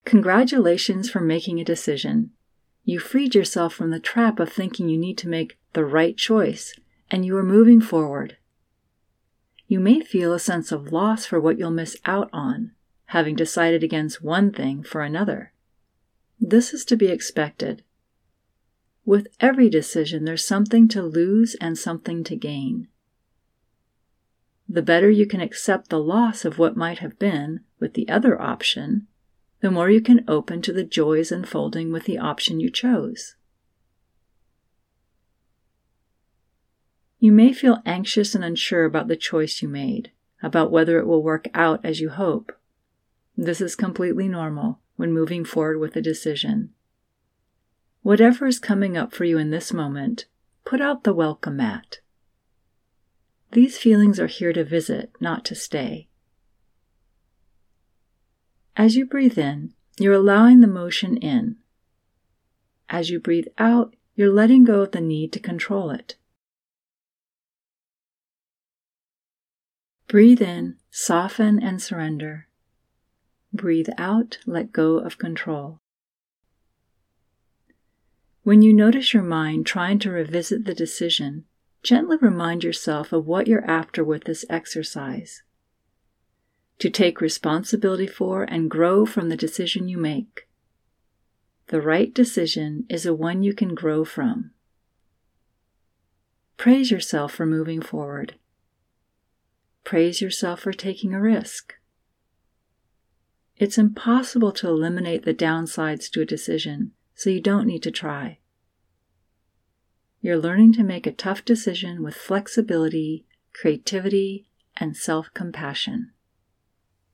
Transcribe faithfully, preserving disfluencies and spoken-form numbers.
Congratulations for making a decision. You freed yourself from the trap of thinking you need to make the right choice, and you are moving forward. You may feel a sense of loss for what you'll miss out on, having decided against one thing for another. This is to be expected. With every decision, there's something to lose and something to gain. The better you can accept the loss of what might have been with the other option, the more you can open to the joys unfolding with the option you chose. You may feel anxious and unsure about the choice you made, about whether it will work out as you hope. This is completely normal when moving forward with a decision. Whatever is coming up for you in this moment, put out the welcome mat. These feelings are here to visit, not to stay. As you breathe in, you're allowing the motion in. As you breathe out, you're letting go of the need to control it. Breathe in, soften and surrender. Breathe out, let go of control. When you notice your mind trying to revisit the decision, gently remind yourself of what you're after with this exercise. To take responsibility for and grow from the decision you make. The right decision is a one you can grow from. Praise yourself for moving forward. Praise yourself for taking a risk. It's impossible to eliminate the downsides to a decision, so you don't need to try. You're learning to make a tough decision with flexibility, creativity, and self-compassion.